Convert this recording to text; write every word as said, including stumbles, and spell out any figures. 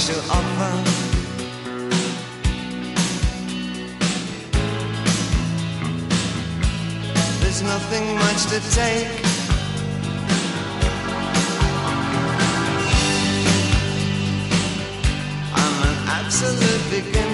much to offer. There's nothing much to take. I'm an absolute beginner.